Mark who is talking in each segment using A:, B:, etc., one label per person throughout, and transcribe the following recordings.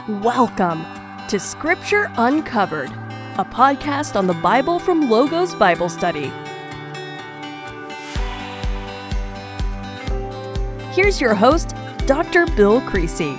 A: Welcome to Scripture Uncovered, a podcast on the Bible from Logos Bible Study. Here's your host, Dr. Bill Creasy.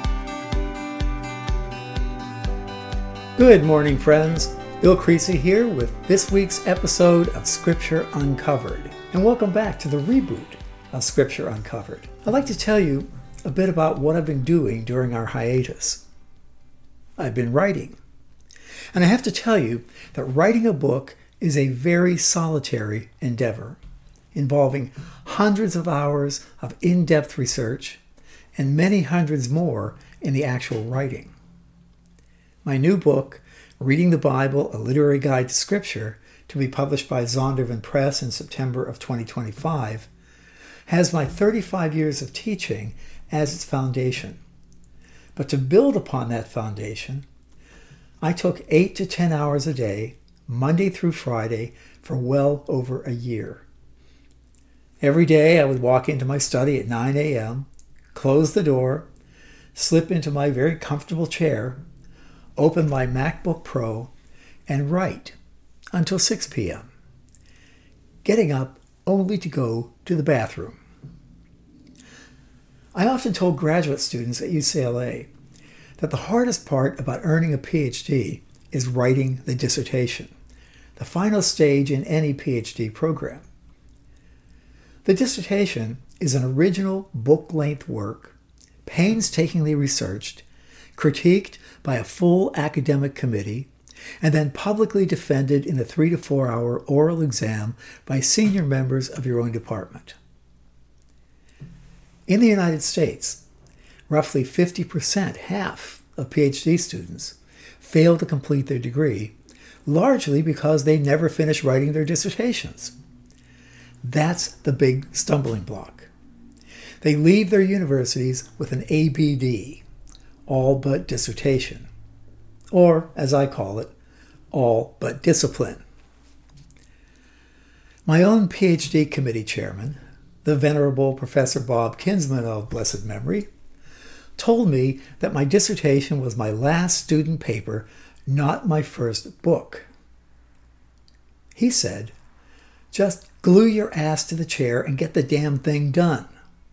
B: Good morning, friends. Bill Creasy here with this week's episode of Scripture Uncovered. And welcome back to the reboot of Scripture Uncovered. I'd like to tell you a bit about what I've been doing during our hiatus. I've been writing. And I have to tell you that writing a book is a very solitary endeavor, involving hundreds of hours of in-depth research and many hundreds more in the actual writing. My new book, Reading the Bible, A Literary Guide to Scripture, to be published by Zondervan Press in September of 2025, has my 35 years of teaching as its foundation. But to build upon that foundation, I took 8 to 10 hours a day, Monday through Friday, for well over a year. Every day I would walk into my study at 9 a.m., close the door, slip into my very comfortable chair, open my MacBook Pro, and write until 6 p.m., getting up only to go to the bathroom. I often told graduate students at UCLA that the hardest part about earning a PhD is writing the dissertation, the final stage in any PhD program. The dissertation is an original book-length work, painstakingly researched, critiqued by a full academic committee, and then publicly defended in a 3 to 4 hour oral exam by senior members of your own department. In the United States, roughly 50%, half of PhD students, fail to complete their degree, largely because they never finish writing their dissertations. That's the big stumbling block. They leave their universities with an ABD, all but dissertation, or, as I call it, all but discipline. My own PhD committee chairman, the venerable Professor Bob Kinsman of blessed memory, told me that my dissertation was my last student paper, not my first book. He said, "Just glue your ass to the chair and get the damn thing done."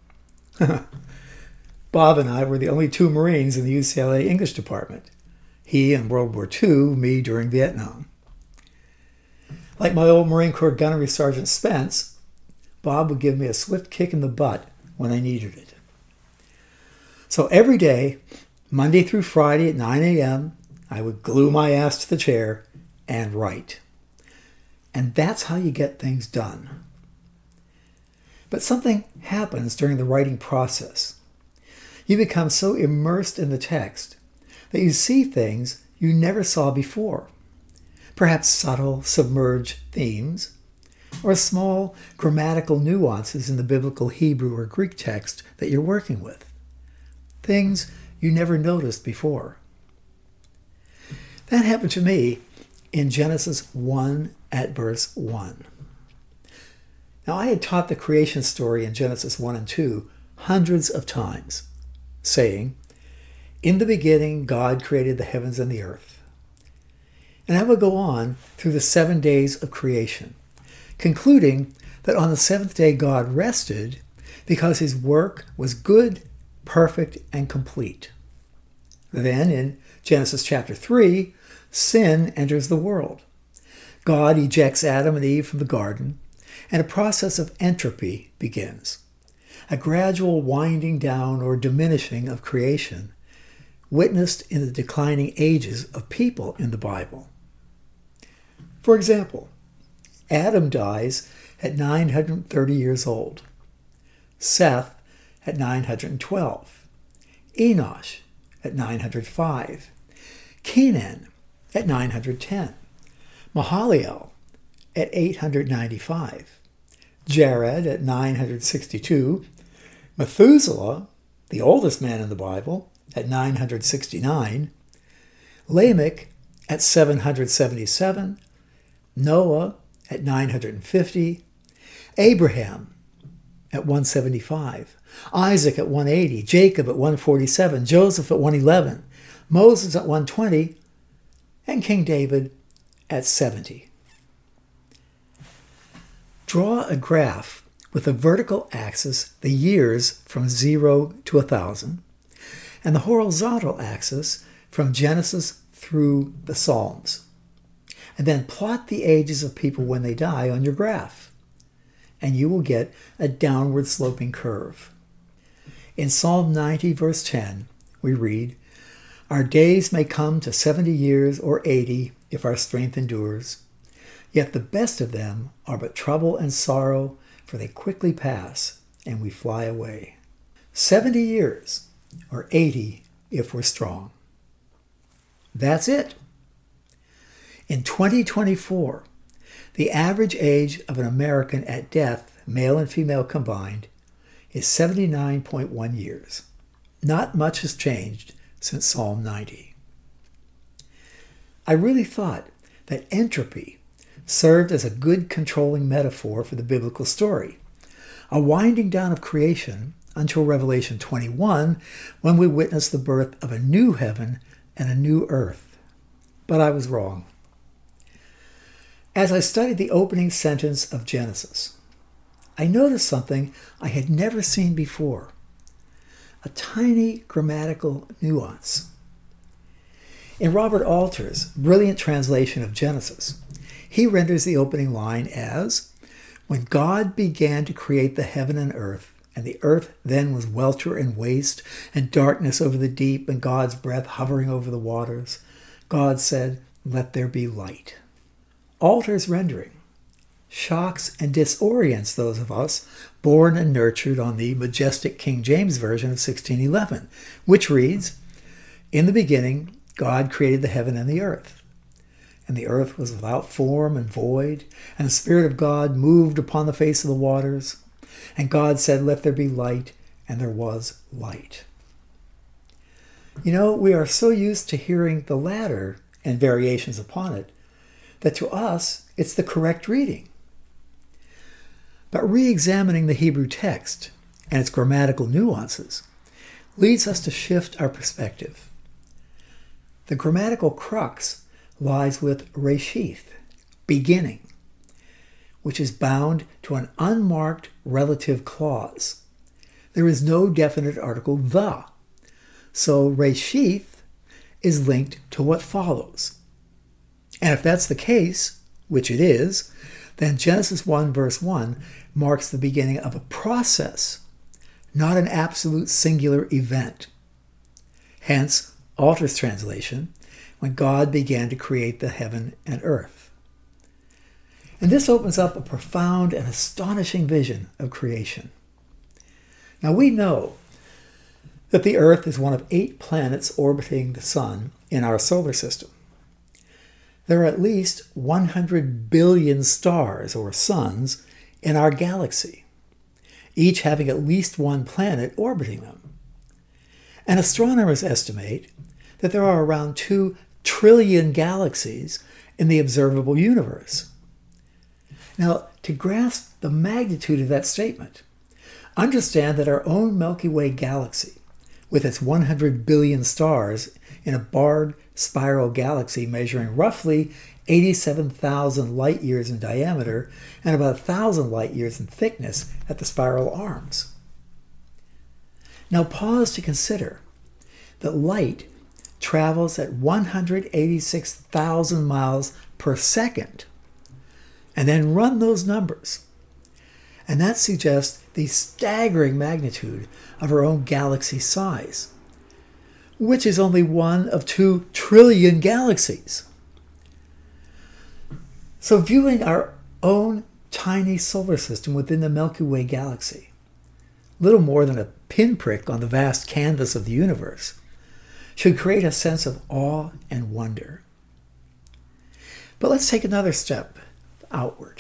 B: Bob and I were the only two Marines in the UCLA English department. He in World War II, me during Vietnam. Like my old Marine Corps gunnery Sergeant Spence, Bob would give me a swift kick in the butt when I needed it. So every day, Monday through Friday at 9 a.m., I would glue my ass to the chair and write. And that's how you get things done. But something happens during the writing process. You become so immersed in the text that you see things you never saw before. Perhaps subtle, submerged themes, or small grammatical nuances in the biblical Hebrew or Greek text that you're working with. Things you never noticed before. That happened to me in Genesis 1 at verse 1. Now, I had taught the creation story in Genesis 1 and 2 hundreds of times, saying, "In the beginning, God created the heavens and the earth." And I would go on through the 7 days of creation, concluding that on the seventh day God rested because his work was good, perfect, and complete. Then in Genesis chapter 3, sin enters the world. God ejects Adam and Eve from the garden, and a process of entropy begins, a gradual winding down or diminishing of creation, witnessed in the declining ages of people in the Bible. For example, Adam dies at 930 years old, Seth at 912, Enosh at 905, Kenan at 910, Mahalalel at 895, Jared at 962, Methuselah, the oldest man in the Bible, at 969, Lamech at 777, Noah at 950, Abraham at 175, Isaac at 180, Jacob at 147, Joseph at 111, Moses at 120, and King David at 70. Draw a graph with the vertical axis, the years from 0 to 1,000, and the horizontal axis from Genesis through the Psalms. And then plot the ages of people when they die on your graph, and you will get a downward sloping curve. In Psalm 90, verse 10, we read, "Our days may come to 70 years or 80 if our strength endures. Yet the best of them are but trouble and sorrow, for they quickly pass, and we fly away." 70 years, or 80 if we're strong. That's it. In 2024, the average age of an American at death, male and female combined, is 79.1 years. Not much has changed since Psalm 90. I really thought that entropy served as a good controlling metaphor for the biblical story, a winding down of creation until Revelation 21, when we witness the birth of a new heaven and a new earth. But I was wrong. As I studied the opening sentence of Genesis, I noticed something I had never seen before, a tiny grammatical nuance. In Robert Alter's brilliant translation of Genesis, he renders the opening line as, "When God began to create the heaven and the earth then was welter and waste, and darkness over the deep, and God's breath hovering over the waters, God said, 'Let there be light.'" Alter's rendering shocks and disorients those of us born and nurtured on the majestic King James Version of 1611, which reads, "In the beginning, God created the heaven and the earth was without form and void, and the Spirit of God moved upon the face of the waters. And God said, 'Let there be light,' and there was light." You know, we are so used to hearing the latter and variations upon it that to us it's the correct reading. But re-examining the Hebrew text and its grammatical nuances leads us to shift our perspective. The grammatical crux lies with Reshith, beginning, which is bound to an unmarked relative clause. There is no definite article the, so Reshith is linked to what follows. And if that's the case, which it is, then Genesis 1 verse 1 marks the beginning of a process, not an absolute singular event. Hence, Alter's translation, "When God began to create the heaven and earth." And this opens up a profound and astonishing vision of creation. Now we know that the earth is one of 8 planets orbiting the sun in our solar system. There are at least 100 billion stars or suns in our galaxy, each having at least one planet orbiting them. And astronomers estimate that there are around 2 trillion galaxies in the observable universe. Now, to grasp the magnitude of that statement, understand that our own Milky Way galaxy, with its 100 billion stars in a barred spiral galaxy measuring roughly 87,000 light years in diameter and about 1,000 light years in thickness at the spiral arms. Now pause to consider that light travels at 186,000 miles per second, and then run those numbers. And that suggests the staggering magnitude of our own galaxy size, which is only one of 2 trillion galaxies. So viewing our own tiny solar system within the Milky Way galaxy, little more than a pinprick on the vast canvas of the universe, should create a sense of awe and wonder. But let's take another step outward.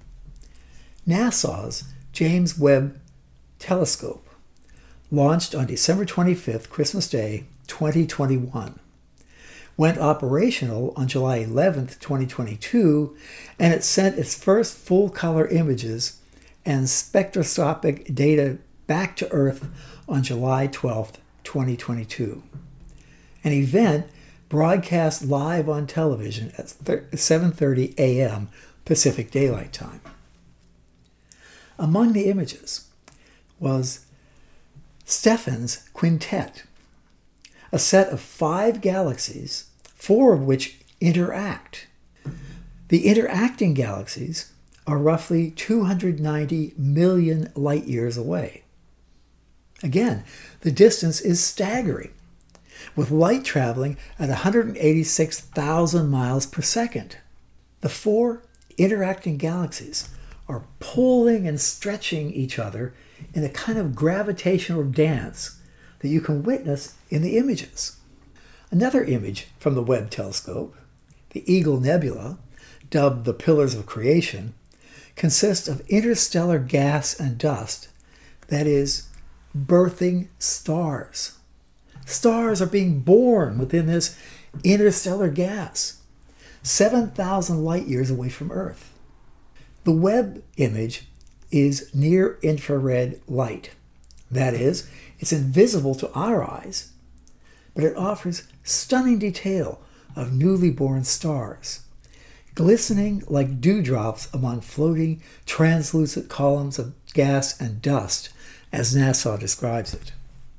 B: NASA's James Webb Telescope, launched on December 25th, Christmas Day, 2021, went operational on July 11th, 2022, and it sent its first full-color images and spectroscopic data back to Earth on July 12th, 2022. an event broadcast live on television at 7:30 a.m. Pacific Daylight Time. Among the images was Stephan's Quintet, a set of 5 galaxies, 4 of which interact. The interacting galaxies are roughly 290 million light years away. Again, the distance is staggering, with light traveling at 186,000 miles per second. The 4 interacting galaxies are pulling and stretching each other in a kind of gravitational dance that you can witness in the images. Another image from the Webb telescope, the Eagle Nebula, dubbed the Pillars of Creation, consists of interstellar gas and dust, that is, birthing stars. Stars are being born within this interstellar gas, 7,000 light years away from Earth. The Webb image is near-infrared light. That is, it's invisible to our eyes, but it offers stunning detail of newly born stars, glistening like dewdrops among floating, translucent columns of gas and dust, as NASA describes it.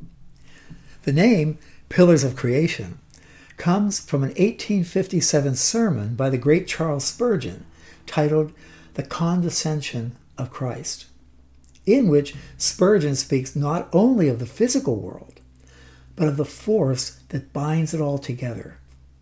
B: The name Pillars of Creation comes from an 1857 sermon by the great Charles Spurgeon titled The Condescension of Christ, in which Spurgeon speaks not only of the physical world, but of the force that binds it all together.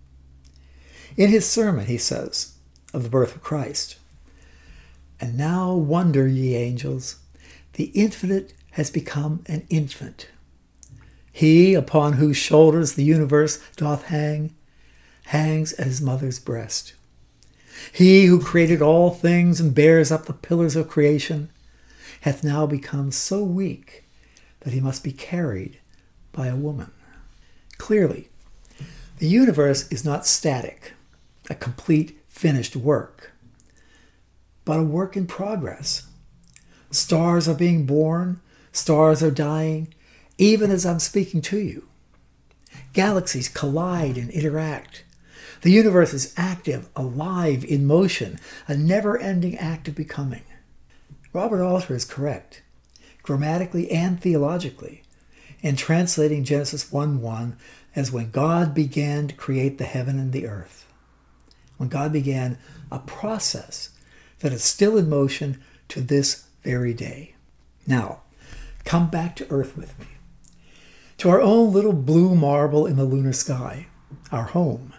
B: In his sermon, he says of the birth of Christ, "And now wonder, ye angels, the infinite has become an infant. He upon whose shoulders the universe doth hang, hangs at his mother's breast. He who created all things and bears up the pillars of creation hath now become so weak that he must be carried by a woman." Clearly, the universe is not static, a complete finished work, but a work in progress. Stars are being born, stars are dying, even as I'm speaking to you. Galaxies collide and interact. The universe is active, alive, in motion, a never-ending act of becoming. Robert Alter is correct, grammatically and theologically, in translating Genesis 1:1 as when God began to create the heaven and the earth. When God began a process that is still in motion to this very day. Now, come back to Earth with me, to our own little blue marble in the lunar sky, our home.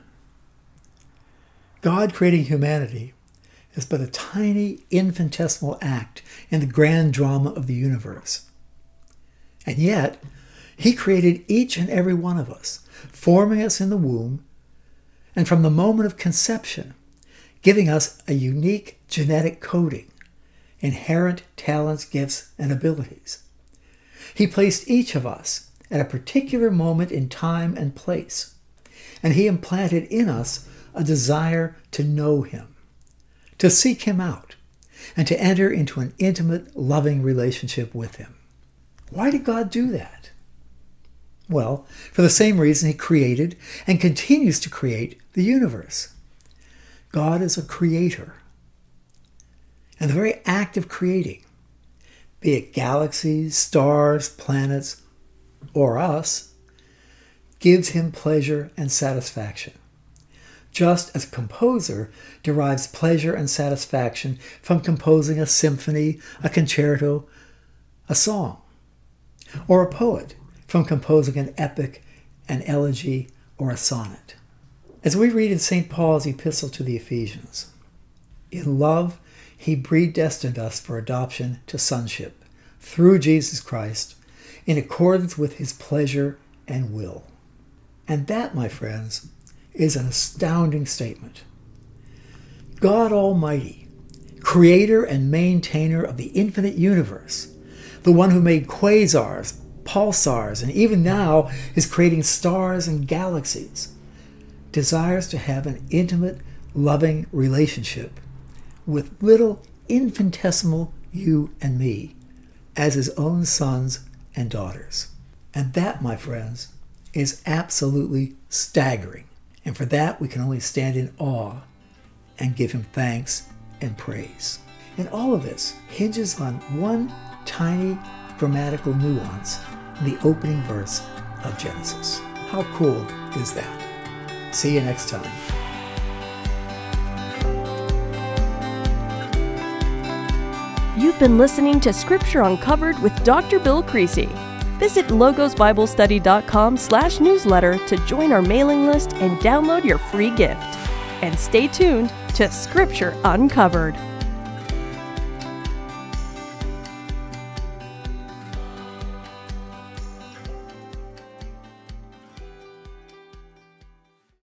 B: God creating humanity is but a tiny infinitesimal act in the grand drama of the universe. And yet, he created each and every one of us, forming us in the womb, and from the moment of conception, giving us a unique genetic coding, inherent talents, gifts, and abilities. He placed each of us at a particular moment in time and place, and he implanted in us a desire to know him, to seek him out, and to enter into an intimate, loving relationship with him. Why did God do that? Well, for the same reason he created and continues to create the universe. God is a creator. And the very act of creating, be it galaxies, stars, planets, or us, gives him pleasure and satisfaction, just as a composer derives pleasure and satisfaction from composing a symphony, a concerto, a song, or a poet from composing an epic, an elegy, or a sonnet. As we read in St. Paul's epistle to the Ephesians, in love, he predestined us for adoption to sonship through Jesus Christ in accordance with his pleasure and will. And that, my friends, is an astounding statement. God Almighty, creator and maintainer of the infinite universe, the one who made quasars, pulsars, and even now is creating stars and galaxies, desires to have an intimate, loving relationship with little infinitesimal you and me as his own sons and daughters. And that, my friends, is absolutely staggering. And for that, we can only stand in awe and give him thanks and praise. And all of this hinges on one tiny grammatical nuance in the opening verse of Genesis. How cool is that? See you next time.
A: You've been listening to Scripture Uncovered with Dr. Bill Creasy. Visit logosbiblestudy.com/newsletter to join our mailing list and download your free gift. And stay tuned to Scripture Uncovered.